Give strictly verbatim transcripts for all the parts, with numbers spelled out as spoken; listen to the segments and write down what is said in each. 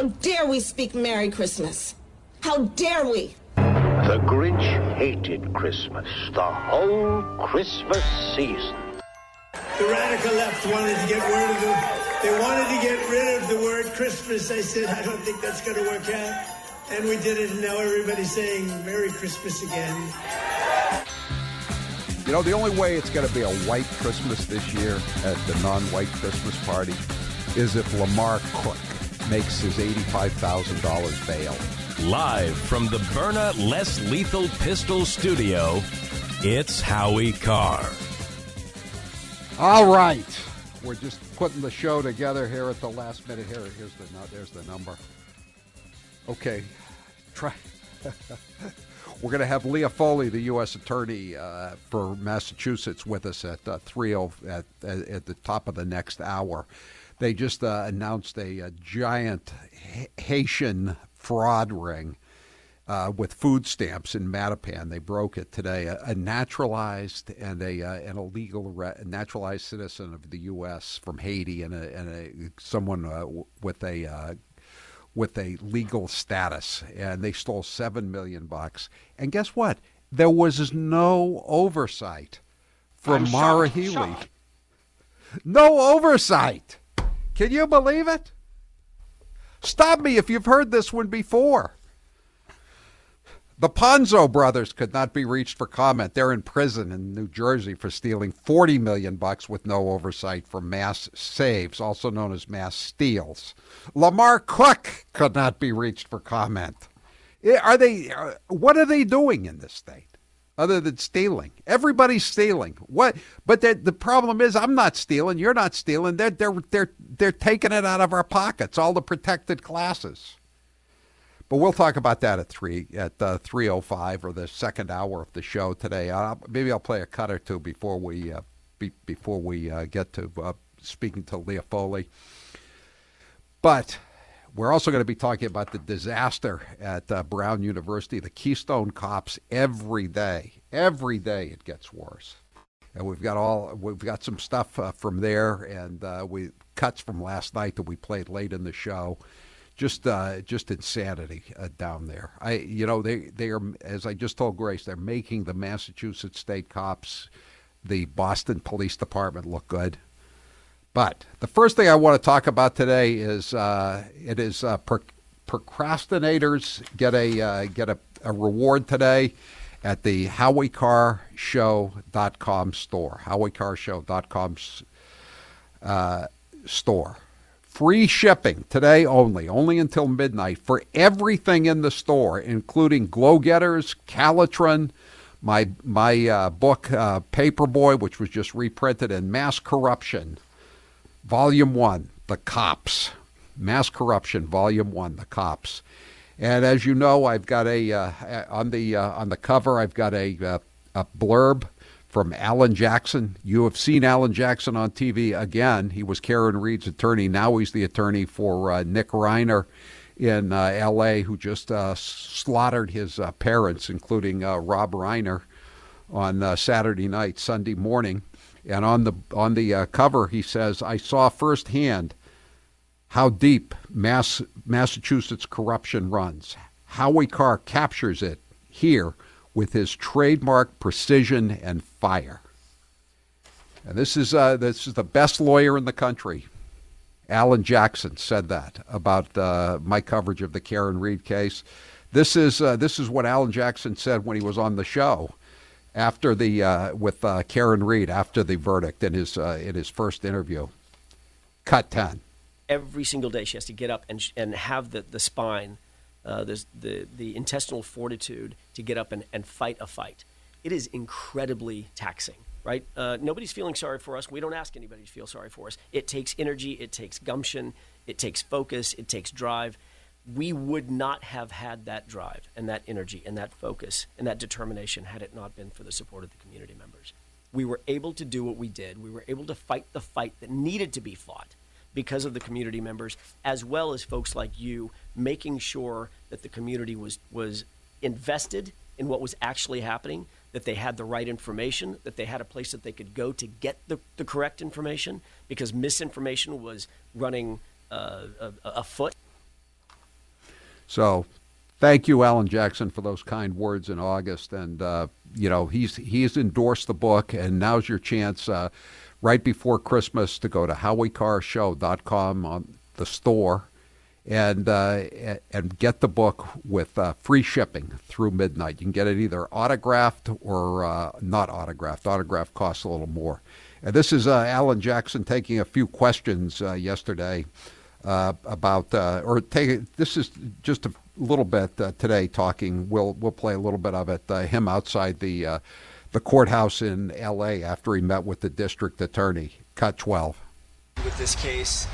How dare we speak Merry Christmas? How dare we? The Grinch hated Christmas, the whole Christmas season. The radical left wanted to get rid of the, they wanted to get rid of the word Christmas. I said, I don't think that's going to work out. And we did it, and now everybody's saying Merry Christmas again. You know, the only way it's going to be a white Christmas this year at the non-white Christmas party is if Lamar Cook makes his eighty-five thousand dollars bail. Live from the Byrna Less Lethal Pistol Studio, it's Howie Carr. All right. We're just putting the show together here at the last minute. Here, here's the there's the number. Okay. Try. We're going to have Leah Foley, the U S Attorney uh, for Massachusetts, with us at uh, three oh at, at at the top of the next hour. They just uh, announced a, a giant Haitian fraud ring uh, with food stamps in Mattapan. They broke it today. A, a naturalized and a uh, an illegal re- a naturalized citizen of the U S from Haiti and a, and a someone uh, with a uh, with a legal status, and they stole seven million bucks. And guess what? There was no oversight from I'm Maura shocked, Healey. shocked. No oversight. Can you believe it? Stop me if you've heard this one before. The Ponzo brothers could not be reached for comment. They're in prison in New Jersey for stealing forty million bucks with no oversight from mass saves, also known as mass steals. Lamar Cook could not be reached for comment. Are they? What are they doing in this state other than stealing? Everybody's stealing. What? But the problem is, I'm not stealing. You're not stealing. They're they're they're they're taking it out of our pockets. All the protected classes. But we'll talk about that at three at uh, three oh five, or the second hour of the show today. Uh, maybe I'll play a cut or two before we uh, be, before we uh, get to uh, speaking to Leah Foley. But we're also going to be talking about the disaster at uh, Brown University. The Keystone Cops, every day, every day it gets worse. And we've got all we've got some stuff uh, from there, and uh, we cuts from last night that we played late in the show. Just, uh, just insanity uh, down there. I, you know, they, they are, as I just told Grace, they're making the Massachusetts State Cops, the Boston Police Department look good. But the first thing I want to talk about today is, uh, it is uh, pro- procrastinators get a uh, get a, a reward today at the Howie Carr Show dot com store. Howie Carr Show dot com uh, store. Free shipping today only, only until midnight for everything in the store, including Glow Getters, Calitrin, my my uh, book uh, Paperboy, which was just reprinted, and Mass Corruption, Volume One, The Cops. Mass Corruption, Volume One, The Cops. And as you know, I've got a uh, on the uh, on the cover, I've got a uh, a blurb from Alan Jackson. You have seen Alan Jackson on T V again. He was Karen Reed's attorney. Now he's the attorney for uh, Nick Reiner in uh, L A, who just uh, slaughtered his uh, parents, including uh, Rob Reiner, on uh, Saturday night, Sunday morning. And on the on the uh, cover, he says, "I saw firsthand how deep Mass, Massachusetts corruption runs. Howie Carr captures it here with his trademark precision and fire." And this is uh, this is the best lawyer in the country. Alan Jackson said that about uh, my coverage of the Karen Reed case. This is uh, this is what Alan Jackson said when he was on the show after the uh, with uh, Karen Reed after the verdict in his uh, in his first interview. Cut ten. Every single day she has to get up and and have the the spine. Uh, the, the the intestinal fortitude to get up and, and fight a fight. It is incredibly taxing, right? Uh, nobody's feeling sorry for us. We don't ask anybody to feel sorry for us. It takes energy. It takes gumption. It takes focus. It takes drive. We would not have had that drive and that energy and that focus and that determination had it not been for the support of the community members. We were able to do what we did. We were able to fight the fight that needed to be fought because of the community members, as well as folks like you, making sure that the community was was invested in what was actually happening, that they had the right information, that they had a place that they could go to get the, the correct information, because misinformation was running uh, a, afoot. So thank you, Alan Jackson, for those kind words in August. And, uh, you know, he's he's endorsed the book, and now's your chance uh, right before Christmas to go to howie carr show dot com on the store and uh, and get the book with uh, free shipping through midnight. You can get it either autographed or uh, not autographed. Autograph costs a little more. And this is uh, Alan Jackson taking a few questions uh, yesterday uh, about, uh, or take, this is just a little bit uh, today talking. We'll we'll play a little bit of it. Uh, him outside the uh, the courthouse in L A after he met with the district attorney. Cut twelve. With this case,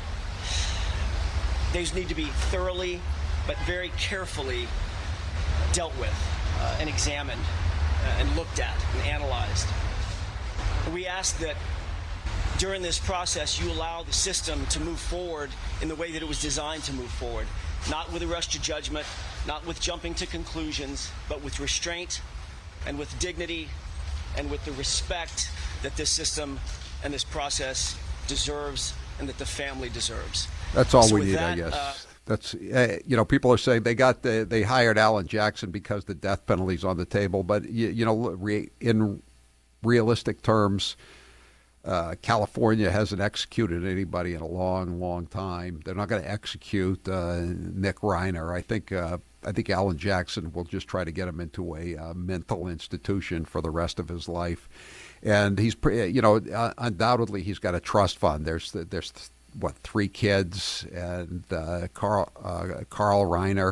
these need to be thoroughly but very carefully dealt with uh, and examined uh, and looked at and analyzed. We ask that during this process you allow the system to move forward in the way that it was designed to move forward, not with a rush to judgment, not with jumping to conclusions, but with restraint and with dignity and with the respect that this system and this process deserves and that the family deserves. That's all so we need, that, I guess. Uh, That's uh, you know, people are saying they got the, they hired Alan Jackson because the death penalty's on the table, but you, you know, re, in realistic terms, uh, California hasn't executed anybody in a long, long time. They're not going to execute uh, Nick Reiner. I think uh, I think Alan Jackson will just try to get him into a uh, mental institution for the rest of his life. And he's, you know, uh, undoubtedly he's got a trust fund. There's there's what three kids, and uh, Carl uh, Carl Reiner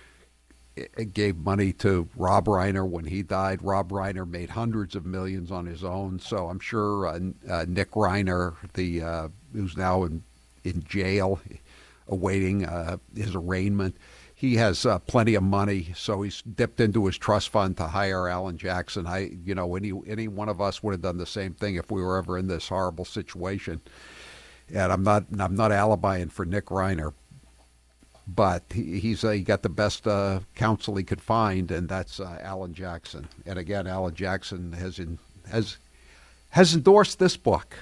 gave money to Rob Reiner when he died. Rob Reiner made hundreds of millions on his own. So I'm sure uh, uh, Nick Reiner, the uh, who's now in in jail, awaiting uh, his arraignment, he has uh, plenty of money. So he's dipped into his trust fund to hire Alan Jackson. I, you know, any any one of us would have done the same thing if we were ever in this horrible situation. And I'm not I'm not alibying for Nick Reiner, but he, he's uh, he got the best uh, counsel he could find, and that's uh, Alan Jackson. And again, Alan Jackson has in, has has endorsed this book,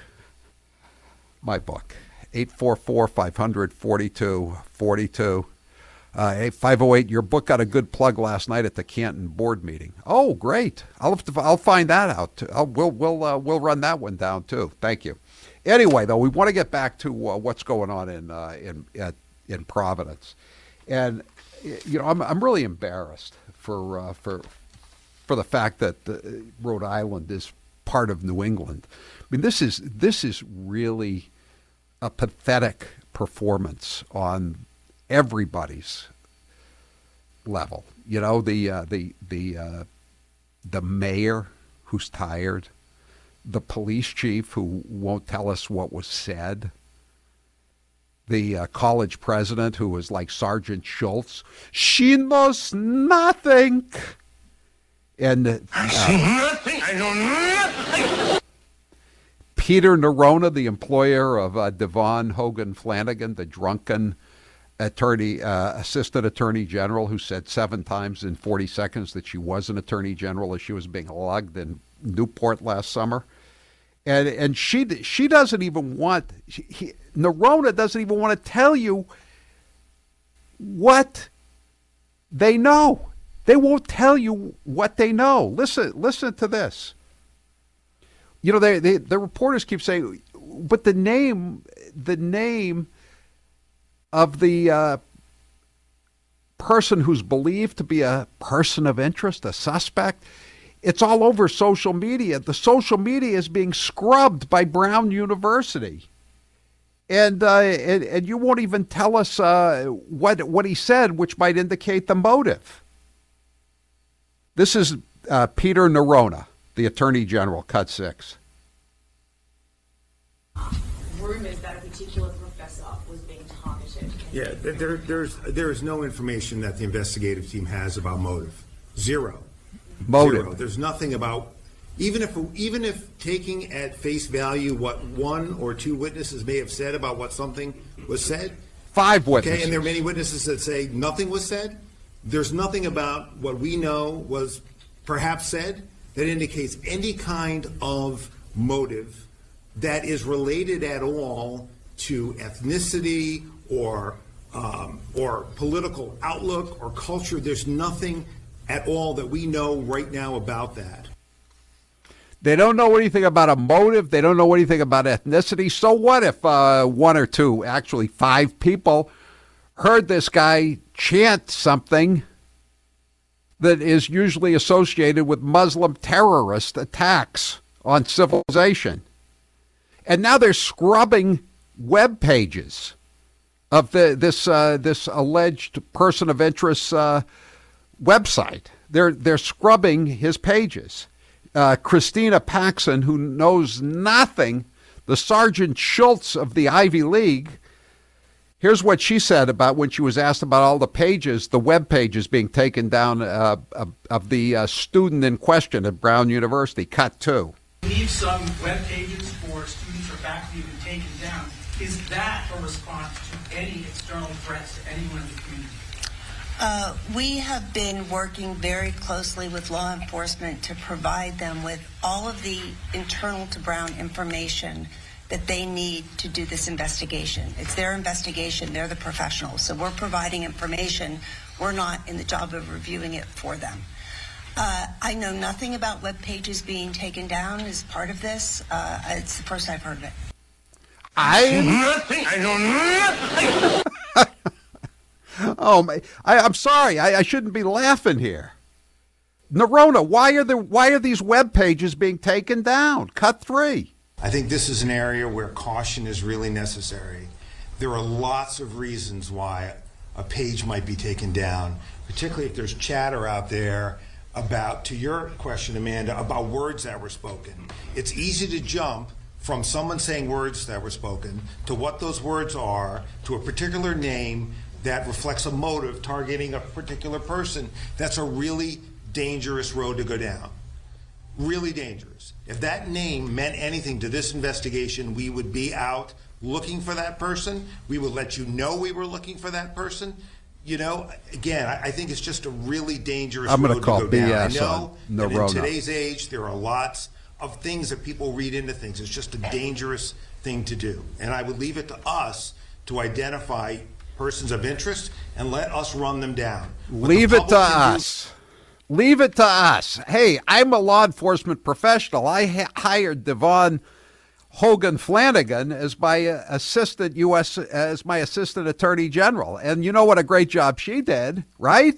my book, eight four four, five hundred, forty-two forty-two. Uh, five oh eight, your book got a good plug last night at the Canton board meeting. Oh, great! I'll have to, I'll find that out. Too. I'll, we'll we'll uh, we'll run that one down too. Thank you. Anyway, though, we want to get back to uh, what's going on in uh, in at, in Providence, and you know I'm I'm really embarrassed for uh, for for the fact that uh, Rhode Island is part of New England. I mean, this is this is really a pathetic performance on everybody's level. You know, the uh, the the uh, the mayor who's tired. The police chief who won't tell us what was said, the uh, college president who was like Sergeant Schultz. She knows nothing. And uh, I see nothing. I know nothing. Peter Nerona, the employer of uh, Devon Hogan Flanagan, the drunken attorney, uh, assistant attorney general, who said seven times in forty seconds that she was an attorney general as she was being lugged in Newport last summer. And and she she doesn't even want, she, he, Nerona doesn't even want to tell you what they know. They won't tell you what they know. Listen listen to this. You know, they, they the reporters keep saying, but the name the name of the uh, person who's believed to be a person of interest, a suspect, it's all over social media. The social media is being scrubbed by Brown University. And uh, and, and you won't even tell us uh, what what he said, which might indicate the motive. This is uh, Peter Nerona, the Attorney General, cut six. Rumors that a particular professor was being targeted. Yeah, there, there's there is no information that the investigative team has about motive. Zero. Motive. Zero. There's nothing about, even if even if taking at face value what one or two witnesses may have said about what something was said. Five witnesses. Okay, and there are many witnesses that say nothing was said. There's nothing about what we know was perhaps said that indicates any kind of motive that is related at all to ethnicity or um, or political outlook or culture. There's nothing at all that we know right now about that. They don't know anything about a motive. They don't know anything about ethnicity. So what if uh, one or two, actually five people, heard this guy chant something that is usually associated with Muslim terrorist attacks on civilization? And now they're scrubbing web pages of the, this uh, this alleged person of interest uh, website. They're they're scrubbing his pages. Uh, Christina Paxson, who knows nothing, the Sergeant Schultz of the Ivy League. Here's what she said about when she was asked about all the pages, the web pages being taken down uh, of, of the uh, student in question at Brown University. Cut two. I believe some web pages for students or faculty have been taken down. Is that a response to any external threats to anyone in the community? Uh, we have been working very closely with law enforcement to provide them with all of the internal to Brown information that they need to do this investigation. It's their investigation. They're the professionals. So we're providing information. We're not in the job of reviewing it for them. Uh, I know nothing about web pages being taken down as part of this. Uh, it's the first I've heard of it. I Nothing. I know nothing. Oh, my, I, I'm sorry. I, I shouldn't be laughing here. Nerona, why are the why are these web pages being taken down? Cut three. I think this is an area where caution is really necessary. There are lots of reasons why a page might be taken down, particularly if there's chatter out there about, to your question, Amanda, about words that were spoken. It's easy to jump from someone saying words that were spoken to what those words are, to a particular name that reflects a motive targeting a particular person. That's a really dangerous road to go down. Really dangerous. If that name meant anything to this investigation, we would be out looking for that person. We would let you know we were looking for that person. You know, again, I, I think it's just a really dangerous I'm road gonna call to go B S down. I know on that in Nerona. today's age, there are lots of things that people read into things. It's just a dangerous thing to do. And I would leave it to us to identify persons of interest and let us run them down. What Leave the it to public can do- us. Leave it to us. Hey, I'm a law enforcement professional. I ha- hired Devon Hogan Flanagan as my uh, assistant U S as my assistant attorney general, and you know what a great job she did, right?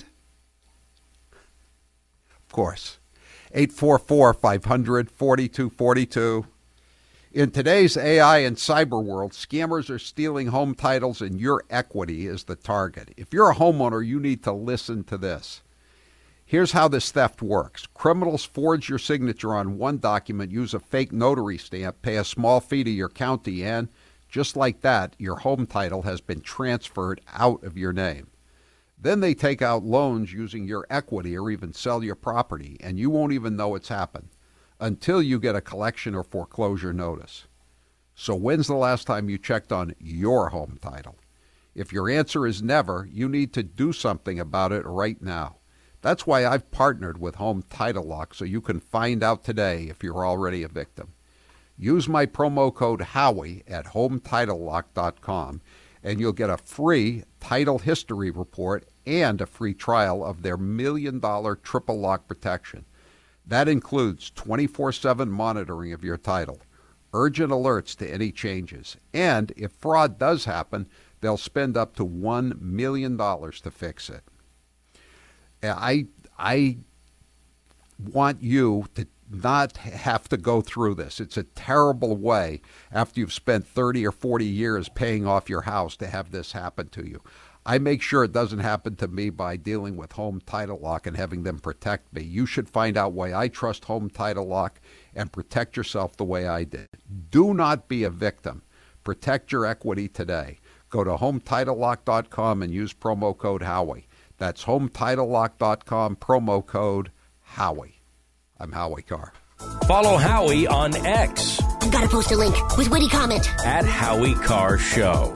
Of course. eight four four, five hundred, forty-two forty-two. In today's A I and cyber world, scammers are stealing home titles and your equity is the target. If you're a homeowner, you need to listen to this. Here's how this theft works. Criminals forge your signature on one document, use a fake notary stamp, pay a small fee to your county, and just like that, your home title has been transferred out of your name. Then they take out loans using your equity or even sell your property, and you won't even know it's happened until you get a collection or foreclosure notice. So when's the last time you checked on your home title? If your answer is never, you need to do something about it right now. That's why I've partnered with Home Title Lock, so you can find out today if you're already a victim. Use my promo code Howie at home title lock dot com, and you'll get a free title history report and a free trial of their million dollar triple lock protection. That includes twenty-four seven monitoring of your title, urgent alerts to any changes, and if fraud does happen, they'll spend up to one million dollars to fix it. I I want you to not have to go through this. It's a terrible way after you've spent thirty or forty years paying off your house to have this happen to you. I make sure it doesn't happen to me by dealing with Home Title Lock and having them protect me. You should find out why I trust Home Title Lock and protect yourself the way I did. Do not be a victim. Protect your equity today. Go to home title lock dot com and use promo code Howie. That's home title lock dot com, promo code Howie. I'm Howie Carr. Follow Howie on X Gotta post a link with witty comment. at Howie Carr Show.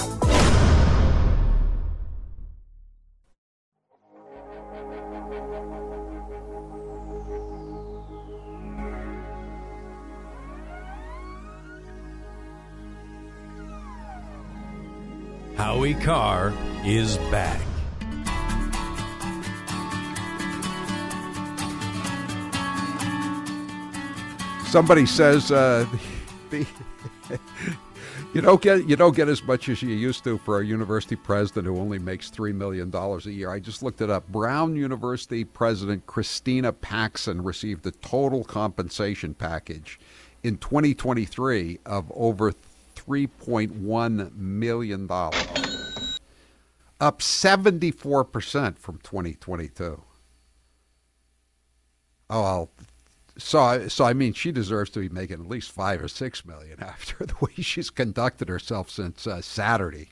Howie Carr is back. Somebody says uh, the, the you don't get you don't get as much as you used to for a university president who only makes three million dollars a year. I just looked it up. Brown University President Christina Paxson received a total compensation package in twenty twenty-three of over three point one million dollars, up seventy-four percent from twenty twenty-two. Oh, well, so, so I mean, she deserves to be making at least five or six million after the way she's conducted herself since uh, Saturday.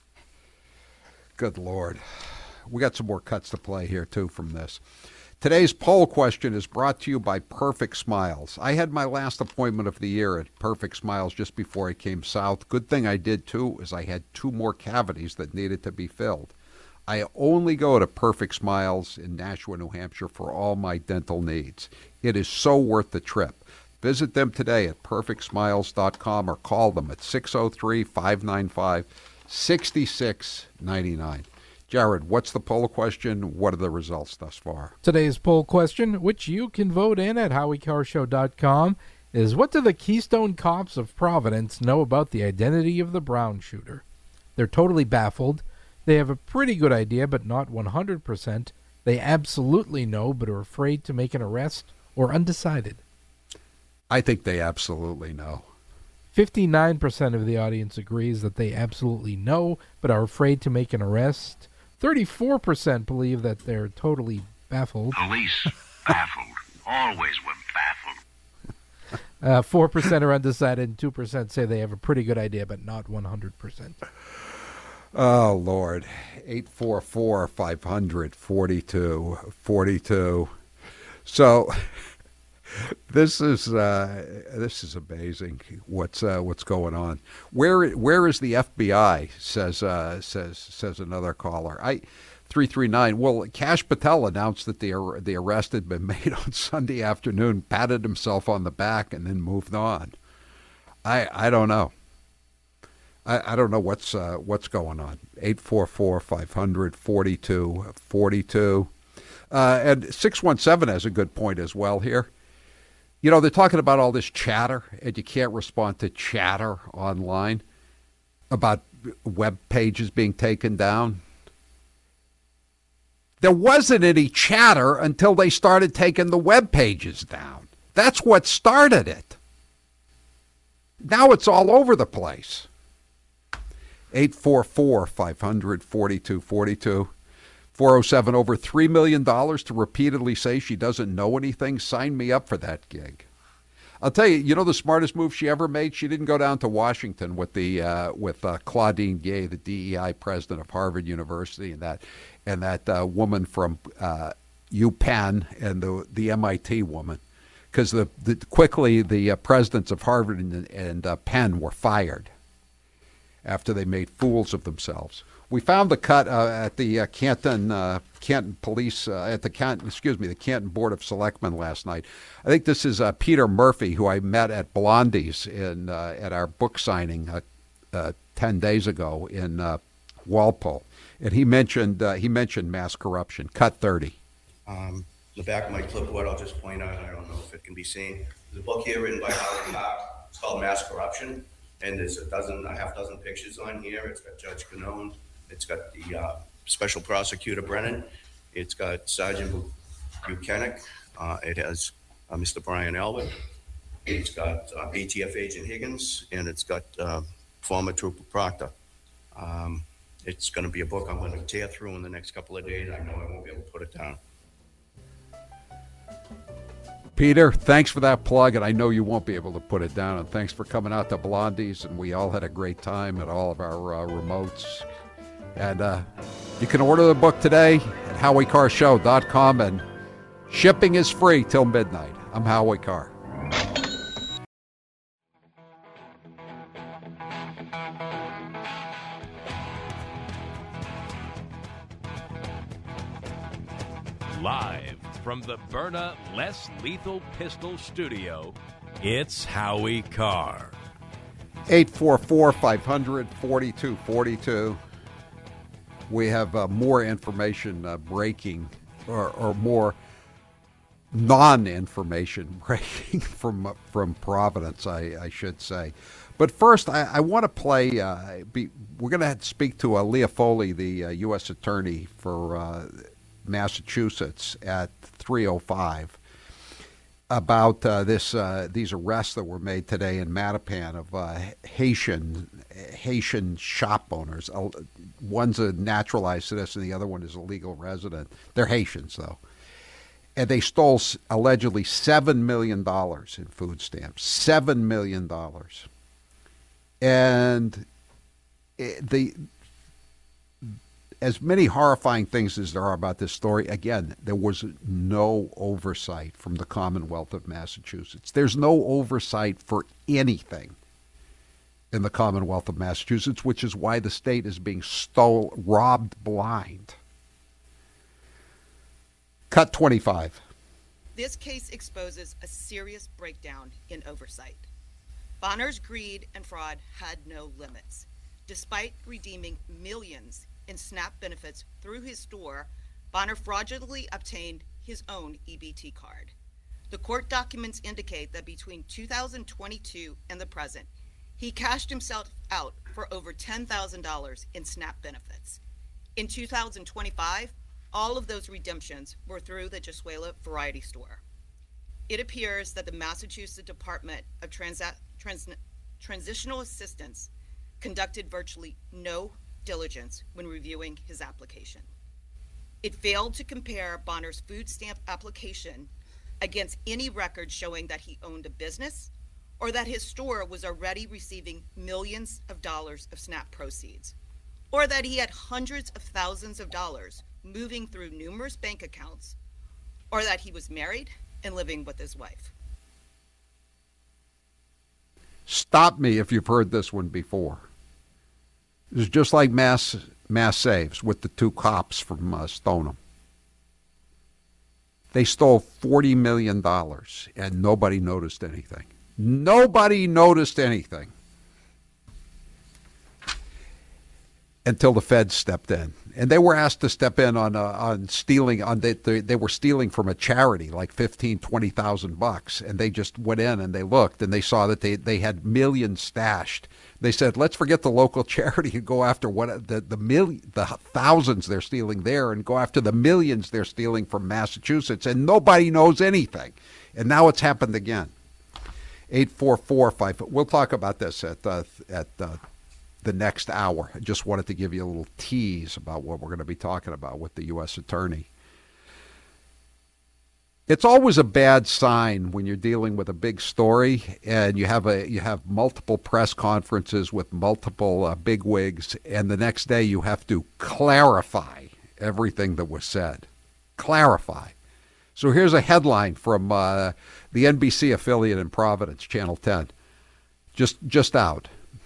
Good Lord. We got some more cuts to play here, too, from this. Today's poll question is brought to you by Perfect Smiles. I had my last appointment of the year at Perfect Smiles just before I came south. Good thing I did, too, is I had two more cavities that needed to be filled. I only go to Perfect Smiles in Nashua, New Hampshire for all my dental needs. It is so worth the trip. Visit them today at perfect smiles dot com or call them at six oh three, five nine five, six six nine nine. Jared, what's the poll question? What are the results thus far? Today's poll question, which you can vote in at howie carr show dot com, is what do the Keystone Cops of Providence know about the identity of the Brown shooter? They're totally baffled. They have a pretty good idea, but not one hundred percent. They absolutely know, but are afraid to make an arrest, or undecided. I think they absolutely know. fifty-nine percent of the audience agrees that they absolutely know, but are afraid to make an arrest. thirty-four percent believe that they're totally baffled. Police baffled. Always were baffled. Uh, four percent are undecided, and two percent say they have a pretty good idea, but not one hundred percent. Oh, Lord. eight four four, five hundred, forty-two forty-two. So this is uh, this is amazing. What's uh, what's going on? Where where is the F B I? Says uh, says says another caller. I three three nine. Well, Kash Patel announced that the the arrest had been made on Sunday afternoon, patted himself on the back, and then moved on. I I don't know. I, I don't know what's uh, what's going on. eight four four, five hundred, forty-two forty-two. Uh, and six one seven has a good point as well here. You know, they're talking about all this chatter, and you can't respond to chatter online about web pages being taken down. There wasn't any chatter until they started taking the web pages down. That's what started it. Now it's all over the place. eight four four, five hundred, forty-two forty-two. four oh seven, over three million dollars to repeatedly say she doesn't know anything. Sign me up for that gig. I'll tell you, you know the smartest move she ever made? She didn't go down to Washington with the uh, with uh, Claudine Gay, the D E I president of Harvard University, and that and that uh, woman from uh, UPenn and the the M I T woman, because the, the quickly the uh, presidents of Harvard and, and uh, Penn were fired after they made fools of themselves. We found the cut uh, at the uh, Canton uh, Canton Police uh, at the Canton, excuse me, the Canton Board of Selectmen last night. I think this is uh, Peter Murphy, who I met at Blondie's in uh, at our book signing uh, uh, ten days ago in uh, Walpole, and he mentioned uh, he mentioned mass corruption. Cut thirty. Um, the back of my clipboard, I'll just point out. I don't know if it can be seen. There's a book here written by Howard Carr. It's called Mass Corruption. And there's a dozen, a half dozen pictures on here. It's got Judge Canone. It's got the uh, Special Prosecutor Brennan. It's got Sergeant Buchanan. Uh, it has uh, Mister Brian Albert. It's got uh, A T F Agent Higgins, and it's got uh, former Trooper Proctor. Um, it's going to be a book I'm going to tear through in the next couple of days. I know I won't be able to put it down. Peter, thanks for that plug, and I know you won't be able to put it down, and thanks for coming out to Blondie's, and we all had a great time at all of our uh, remotes. And uh, you can order the book today at howie carr show dot com, and shipping is free till midnight. I'm Howie Carr. Live from the Byrna Less Lethal Pistol Studio, it's Howie Carr. eight four four, five hundred, forty-two forty-two. we have uh, more information uh, breaking, or, or more non-information breaking from uh, from Providence, I, I should say. But first, I, I want to play. Uh, be, we're going to speak to uh, Leah Foley, the uh, U S Attorney for uh, Massachusetts, at three oh five about uh, this uh, these arrests that were made today in Mattapan of uh, Haitian Haitian shop owners. Uh, one's a naturalized citizen, the other one is a legal resident. They're Haitians, though. And they stole allegedly seven million dollars in food stamps. seven million dollars. And the as many horrifying things as there are about this story, again, there was no oversight from the Commonwealth of Massachusetts. There's no oversight for anything in the Commonwealth of Massachusetts, which is why the state is being stole, robbed blind. Cut twenty-five. This case exposes a serious breakdown in oversight. Bonner's greed and fraud had no limits. Despite redeeming millions in SNAP benefits through his store, Bonner fraudulently obtained his own E B T card. The court documents indicate that between two thousand twenty-two and the present, he cashed himself out for over ten thousand dollars in SNAP benefits. In two thousand twenty-five, all of those redemptions were through the Jesuela Variety Store. It appears that the Massachusetts Department of Transa- Trans- Transitional Assistance conducted virtually no diligence when reviewing his application. It failed to compare Bonner's food stamp application against any record showing that he owned a business or that his store was already receiving millions of dollars of SNAP proceeds, or that he had hundreds of thousands of dollars moving through numerous bank accounts, or that he was married and living with his wife. Stop me if you've heard this one before. It's just like mass mass saves with the two cops from uh, Stoneham. They stole forty million dollars and nobody noticed anything. Nobody noticed anything until the feds stepped in. And they were asked to step in on uh, on stealing. On they, they they were stealing from a charity, like fifteen, twenty thousand bucks, and they just went in and they looked and they saw that they, they had millions stashed. They said, let's forget the local charity and go after what the the million, the thousands they're stealing there, and go after the millions they're stealing from Massachusetts, and nobody knows anything. And now it's happened again. Eight four four five. We'll talk about this at uh, at. Uh, the next hour. I just wanted to give you a little tease about what we're going to be talking about with the U S Attorney. It's always a bad sign when you're dealing with a big story and you have a you have multiple press conferences with multiple uh, bigwigs, and the next day you have to clarify everything that was said. Clarify. So here's a headline from uh, the N B C affiliate in Providence, Channel ten. Just just out.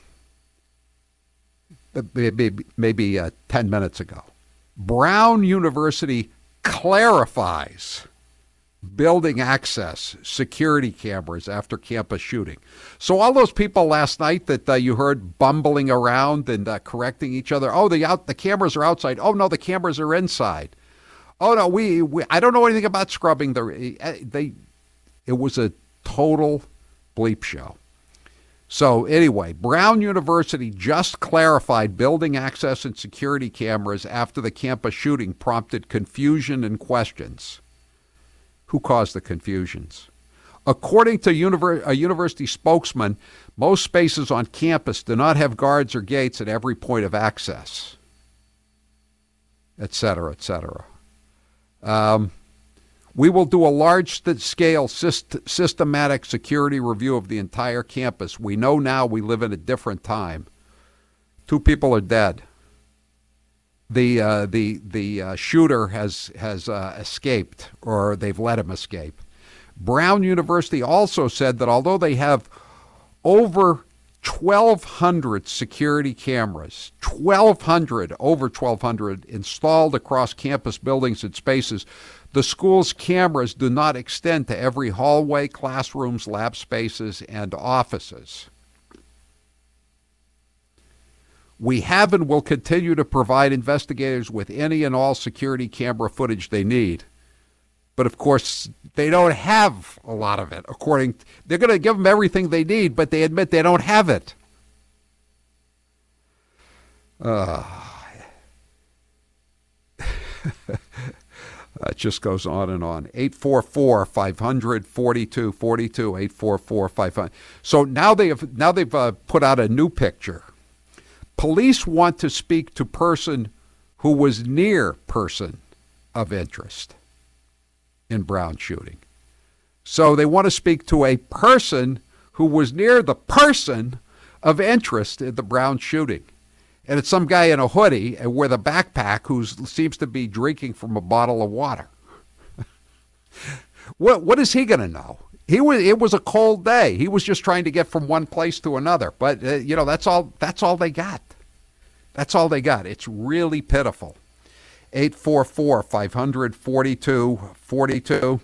Maybe, maybe uh, ten minutes ago. Brown University clarifies building access security cameras after campus shooting. So all those people last night that uh, you heard bumbling around and uh, correcting each other, oh, the out the cameras are outside. Oh, no, the cameras are inside. Oh, no, we, we I don't know anything about scrubbing. The, they, it was a total bleep show. So anyway, Brown University just clarified building access and security cameras after the campus shooting prompted confusion and questions. Who caused the confusions? According to univer- a university spokesman, most spaces on campus do not have guards or gates at every point of access, et cetera, et cetera. Um, We will do a large-scale syst- systematic security review of the entire campus. We know now we live in a different time. Two people are dead. The uh, the the uh, shooter has has uh, escaped, or they've let him escape. Brown University also said that although they have over twelve hundred security cameras, twelve hundred, over twelve hundred installed across campus buildings and spaces, the school's cameras do not extend to every hallway, classrooms, lab spaces, and offices. We have and will continue to provide investigators with any and all security camera footage they need. But, of course, they don't have a lot of it. According, to, they're going to give them everything they need, but they admit they don't have it. Uh, it just goes on and on. eight four four, five hundred, forty-two forty-two, eight four four, five hundred. So now, they have, now they've uh, put out a new picture. Police want to speak to person who was near person of interest in Brown shooting. So they want to speak to a person who was near the person of interest in the Brown shooting. And it's some guy in a hoodie and with a backpack who seems to be drinking from a bottle of water. What what is he going to know? He was it was a cold day. He was just trying to get from one place to another. But uh, you know, that's all that's all they got. That's all they got. It's really pitiful. eight four four, five hundred, forty-two forty-two.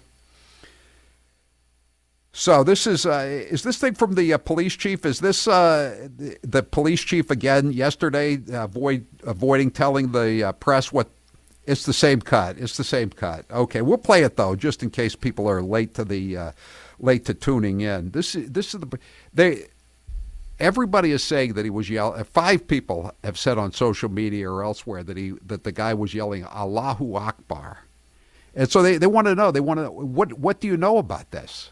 So this is uh, is this thing from the uh, police chief? Is this uh, the, the police chief again yesterday uh, avoid avoiding telling the uh, press what? It's the same cut. It's the same cut. Okay, we'll play it though, just in case people are late to the uh, late to tuning in. This is this is the they. Everybody is saying that he was yelling. Five people have said on social media or elsewhere that he that the guy was yelling Allahu Akbar, and so they, they want to know. They want to know what what do you know about this?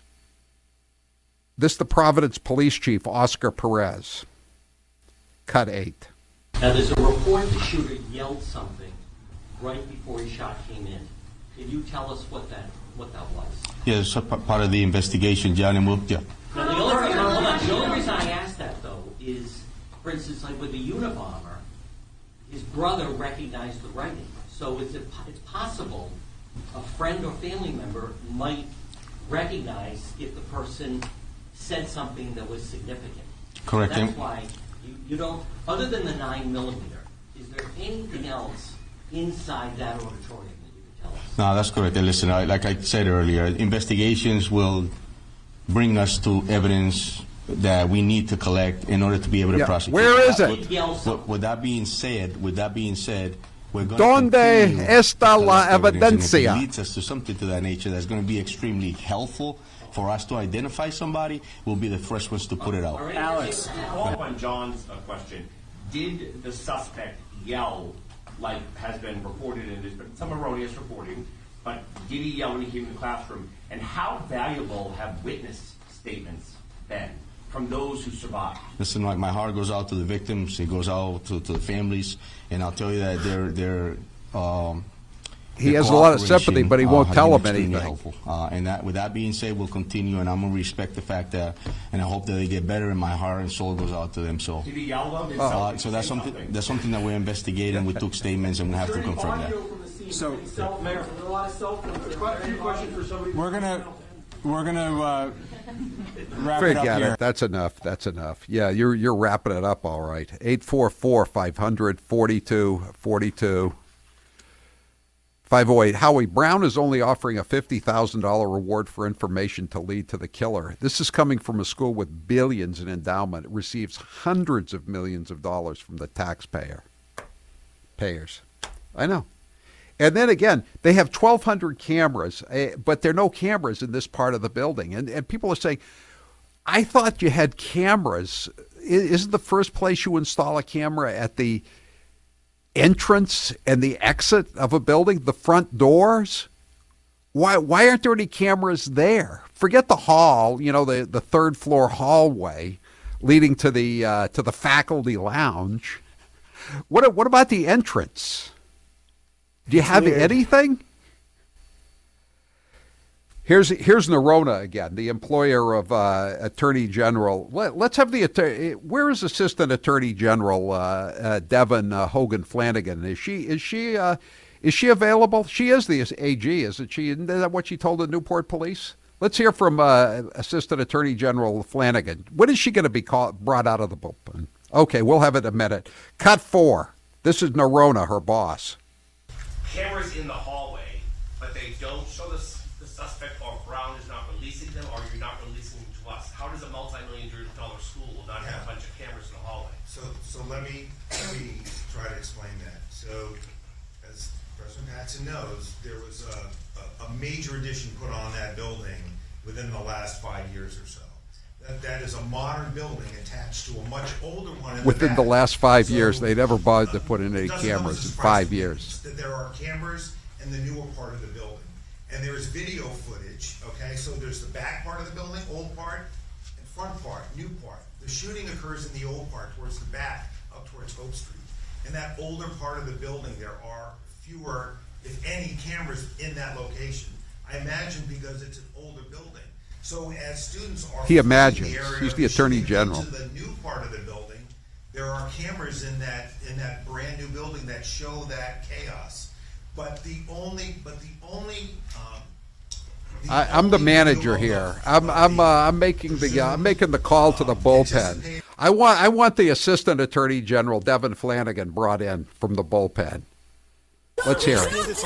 This the Providence Police Chief Oscar Perez. Cut eight. Now there's a report the shooter yelled something right before his shot came in. Can you tell us what that what that was? Yes, yeah, part of the investigation, Johnny Muptia. Now, the only, reason, hold on, the only reason I asked that, though, is, for instance, like with the Unabomber, his brother recognized the writing. So it's, a, it's possible a friend or family member might recognize if the person said something that was significant. Correct. So that's why you, you don't, other than the nine millimeter, is there anything else inside that auditorium that you could tell us? No, that's correct. And listen, I, like I said earlier, investigations will bring us to evidence that we need to collect in order to be able to yeah. prosecute. Where is it? With, with that being said, with that being said, we're going ¿Dónde to está la evidencia? evidencia? If it leads us to something to that nature that's going to be extremely helpful for us to identify somebody, we'll be the first ones to put it out. Alex, follow up on John's uh, question. Did the suspect yell, like has been reported, and there's been some erroneous reporting, but did he yell when he came in the classroom? And how valuable have witness statements been from those who survived? Listen, like my heart goes out to the victims. It goes out to, to the families, and I'll tell you that they're they're. Um, he has a lot of sympathy, but he won't uh, tell them anything. Helpful. Uh, and that, with that being said, we'll continue, and I'm gonna respect the fact that, and I hope that they get better. And my heart and soul goes out to them. So, did he yell them? Uh, so that's something. Something that's something that we're investigating. We took statements, and we have to confirm that. So, Mayor, a lot of cell phones. for somebody. We're gonna, we're gonna uh, wrap it up Forget here. it. That's enough. That's enough. Yeah, you're you're wrapping it up all right. eight four four, five hundred, forty-two forty-two. five oh eight. Howie, Brown is only offering a fifty thousand dollars reward for information to lead to the killer. This is coming from a school with billions in endowment. It receives hundreds of millions of dollars from the taxpayer. Payers. I know. And then again, they have twelve hundred cameras, uh, but there are no cameras in this part of the building. And, and people are saying, I thought you had cameras. Isn't the first place you install a camera at the entrance and the exit of a building, the front doors? Why why aren't there any cameras there? Forget the hall, you know, the, the third floor hallway leading to the uh, to the faculty lounge. What what about the entrance? Do you have anything? Here's here's Nerona again, the employer of uh, Attorney General. Let, let's have the attorney. Where is Assistant Attorney General uh, uh, Devin uh, Hogan Flanagan? Is she is she uh, is she available? She is the A G, isn't she? Isn't that what she told the Newport Police? Let's hear from uh, Assistant Attorney General Flanagan. When is she going to be called, brought out of the bullpen? Okay, we'll have it in a minute. Cut four. This is Nerona, her boss. Cameras in the hallway, but they don't show the, the suspect, or Brown is not releasing them, or you're not releasing them to us. How does a multi-million dollar school not have a bunch of cameras in the hallway? So, so let me let me try to explain that. So, as President Paxson knows, there was a, a, a major addition put on that building within the last five years or so. That, that is a modern building attached to a much older one in Within the the back. last five So, years, they never bothered to put in any it doesn't come as cameras a in surprise five to me years. That there are cameras in the newer part of the building. And there is video footage, okay? So there's the back part of the building, old part, and front part, new part. The shooting occurs in the old part, towards the back, up towards Hope Street. In that older part of the building, there are fewer, if any, cameras in that location. I imagine because it's an older building. So as students are He fleeing imagines. the area He's the of Attorney shooting General. into the new part of the building, there are cameras in that in that brand new building that show that chaos. But the only, but the only. Um, the I, I'm the only manager video here. of- I'm I'm uh, I'm making the uh, I'm making the call to the bullpen. I want I want the Assistant Attorney General Devin Flanagan brought in from the bullpen. Let's hear it. I'm an A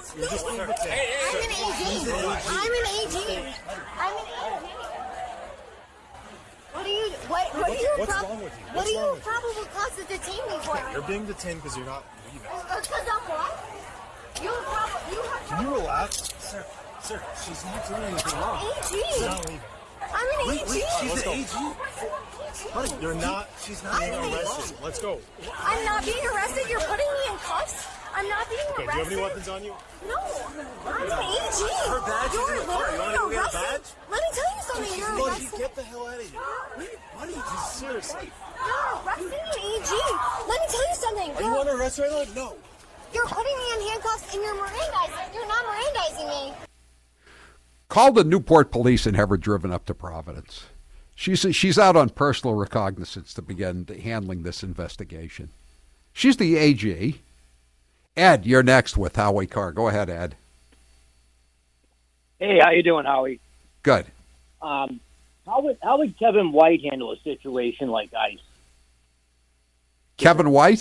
G. I'm an A G. I'm an A G. What do you, what, what do you, What's prob- wrong with you? What What's do wrong you with you? probable cause to detain me for? You're being detained because you're not leaving. Because I'm what? You prob- you have Can you relax? Sir, sir, she's not doing anything wrong. A G. She's not leaving. I'm an Wait, A G. wait, she's Let's an go. A G? Buddy, you're not, she's not I'm being an A G. arrested. Let's go. I'm not being arrested. You're putting me in cuffs. I'm not being Okay, do you arrested. have any weapons on you? No, I'm an A G. Her badge is You're in the car. You wanna go literally get a arrested. badge? Let me tell you something. You're Buddy, arrested. get the hell out of here. Wait, buddy, just seriously. You're arresting an A G. Let me tell you something. Are you You're- under arrest right now? No. You're putting me in handcuffs and you're Mirandizing. You're not Mirandizing me. Call the Newport police and have her driven up to Providence. She's she's out on personal recognizance to begin handling this investigation. She's the A G. Ed, you're next with Howie Carr. Go ahead, Ed. Hey, how you doing, Howie? Good. Um, how would how would Kevin White handle a situation like ICE? Kevin White?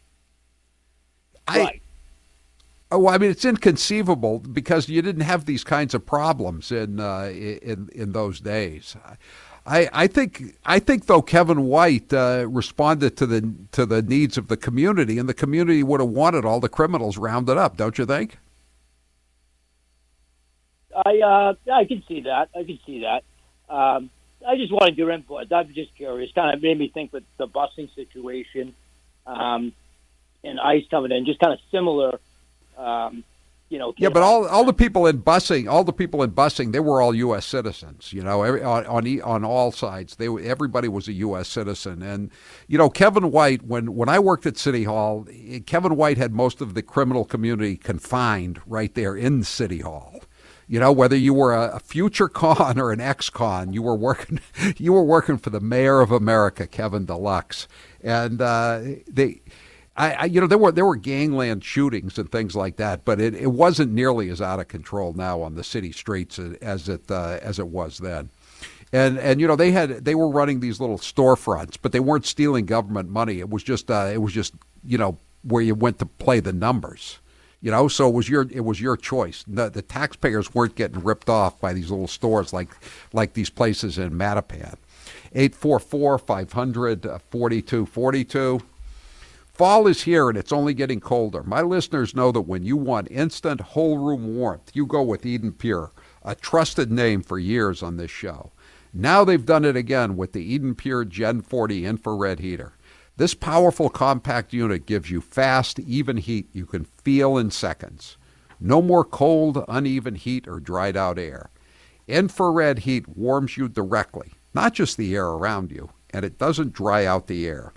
I, Right. Oh, I mean, it's inconceivable because you didn't have these kinds of problems in uh, in in those days. I, I think I think though Kevin White uh, responded to the to the needs of the community, and the community would have wanted all the criminals rounded up, don't you think? I uh, I can see that. I can see that. Um, I just wanted your input. I'm just curious. Kind of made me think with the busing situation um, and ICE coming in, just kind of similar. Um, you know, Yeah, but all all the people in busing, all the people in busing, they were all U S citizens. You know, every, on on, e- on all sides, they were, everybody was a U S citizen. And you know, Kevin White, when when I worked at City Hall, Kevin White had most of the criminal community confined right there in City Hall. You know, whether you were a, a future con or an ex-con, you were working you were working for the mayor of America, Kevin Deluxe, and uh, they. I, I, you know, there were there were gangland shootings and things like that, but it, it wasn't nearly as out of control now on the city streets as it uh, as it was then. And and you know they had they were running these little storefronts, but they weren't stealing government money. It was just uh, it was just you know where you went to play the numbers. You know, so it was your it was your choice. The, the taxpayers weren't getting ripped off by these little stores like like these places in Mattapan. eight four four, five hundred, forty-two forty-two. Fall is here, and it's only getting colder. My listeners know that when you want instant whole-room warmth, you go with Eden Pure, a trusted name for years on this show. Now they've done it again with the Eden Pure Gen forty infrared heater. This powerful compact unit gives you fast, even heat you can feel in seconds. No more cold, uneven heat or dried-out air. Infrared heat warms you directly, not just the air around you, and it doesn't dry out the air.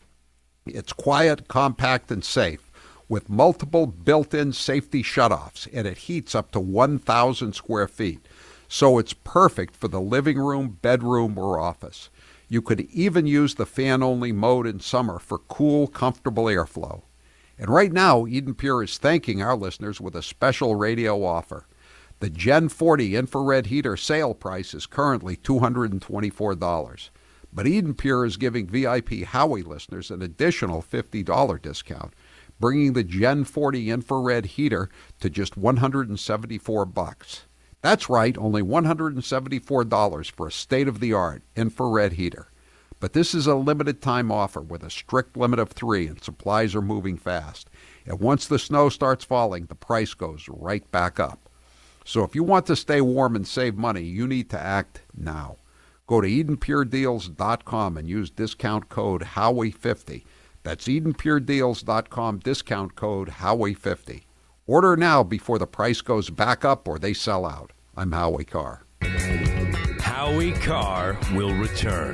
It's quiet, compact, and safe with multiple built-in safety shutoffs, and it heats up to one thousand square feet. So it's perfect for the living room, bedroom, or office. You could even use the fan-only mode in summer for cool, comfortable airflow. And right now, Eden Pure is thanking our listeners with a special radio offer. The Gen forty infrared heater sale price is currently two hundred twenty-four dollars. But Eden Pure is giving V I P Howie listeners an additional fifty dollars discount, bringing the Gen forty infrared heater to just one hundred seventy-four bucks. That's right, only one hundred seventy-four dollars for a state-of-the-art infrared heater. But this is a limited time offer with a strict limit of three, and supplies are moving fast. And once the snow starts falling, the price goes right back up. So if you want to stay warm and save money, you need to act now. Go to Eden Pure Deals dot com and use discount code Howie fifty. That's Eden Pure Deals dot com, discount code Howie fifty. Order now before the price goes back up or they sell out. I'm Howie Carr. Howie Carr will return.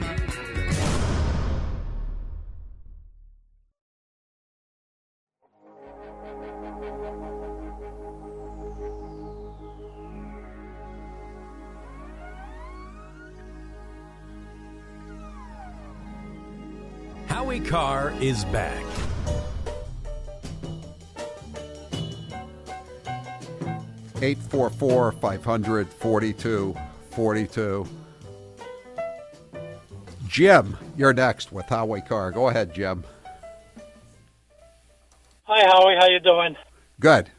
Howie Carr is back. eight four four, five hundred, forty-two forty-two. Jim, you're next with Howie Carr. Go ahead, Jim. Hi, Howie. How you doing? Good.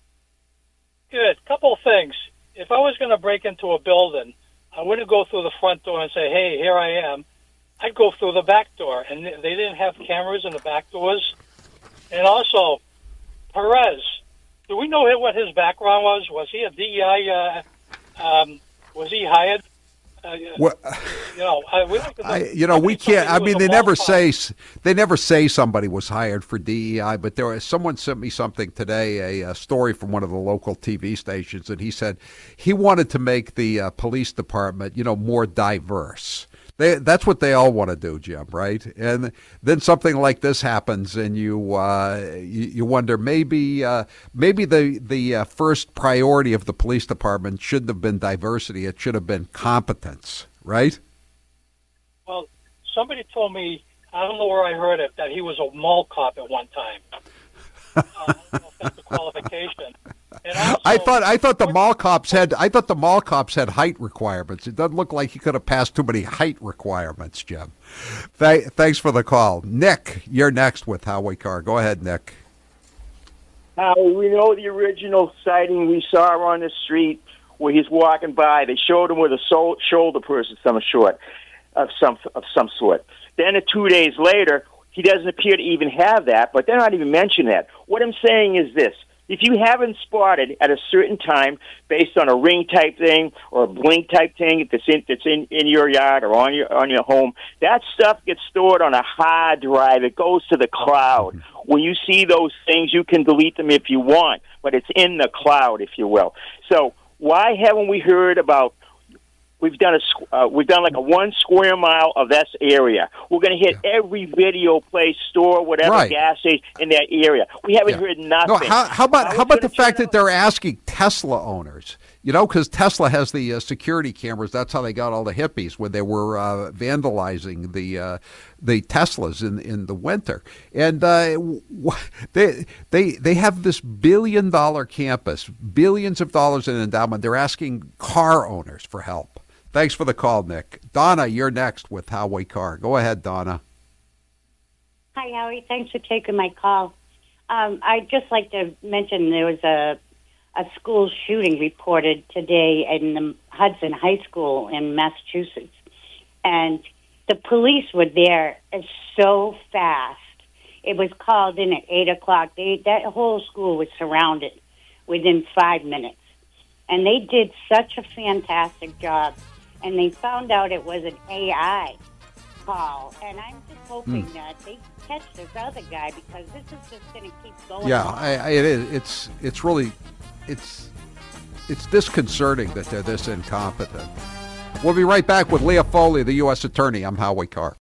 Good. Couple of things. If I was going to break into a building, I wouldn't go through the front door and say, hey, here I am. I'd go through the back door, and they didn't have cameras in the back doors. And also, Perez, do we know what his background was? Was he a D E I? Uh, um, was he hired? Uh, Well, you know, I, we like to know, I, you know, we can't. I mean, they never say they never say somebody was hired for D E I. But there was someone sent me something today, a, a story from one of the local T V stations, and he said he wanted to make the uh, police department, you know, more diverse. They, that's what they all want to do, Jim, right? And then something like this happens, and you uh, you, you wonder maybe uh, maybe the the uh, first priority of the police department shouldn't have been diversity; it should have been competence, right? Well, somebody told me, I don't know where I heard it, that he was a mall cop at one time. uh, I don't know if that's a qualification. And also, I thought I thought the mall cops had I thought the mall cops had height requirements. It doesn't look like he could have passed too many height requirements, Jim. Th- thanks for the call, Nick. You're next with Howie Carr. Go ahead, Nick. Now, we know the original sighting we saw on the street where he's walking by. They showed him with a sol- shoulder purse of some sort, of some of some sort. Then, uh, two days later, he doesn't appear to even have that. But they're not even mentioning that. What I'm saying is this: if you haven't spotted at a certain time, based on a ring type thing or a blink type thing that's in that's in, in your yard or on your on your home, that stuff gets stored on a hard drive. It goes to the cloud. When you see those things, you can delete them if you want, but it's in the cloud, if you will. So why haven't we heard about? We've done a uh, we've done like a one square mile of this area. We're going to hit yeah. every video place, store, whatever right. gas station in that area. We haven't yeah. heard nothing. No, how, how about how, how about the fact that they're asking Tesla owners? You know, because Tesla has the uh, security cameras. That's how they got all the hippies when they were uh, vandalizing the uh, the Teslas in in the winter. And uh, they they they have this billion dollar campus, billions of dollars in endowment. They're asking car owners for help. Thanks for the call, Nick. Donna, you're next with Howie Carr. Go ahead, Donna. Hi, Howie. Thanks for taking my call. Um, I'd just like to mention there was a a school shooting reported today in the Hudson High School in Massachusetts. And the police were there so fast. It was called in at eight o'clock. They, that whole school was surrounded within five minutes. And they did such a fantastic job. And they found out it was an A I call. And I'm just hoping mm. that they catch this other guy, because this is just going to keep going. Yeah, I, I, it is. It's it's really it's it's disconcerting that they're this incompetent. We'll be right back with Leah Foley, the U S Attorney. I'm Howie Carr.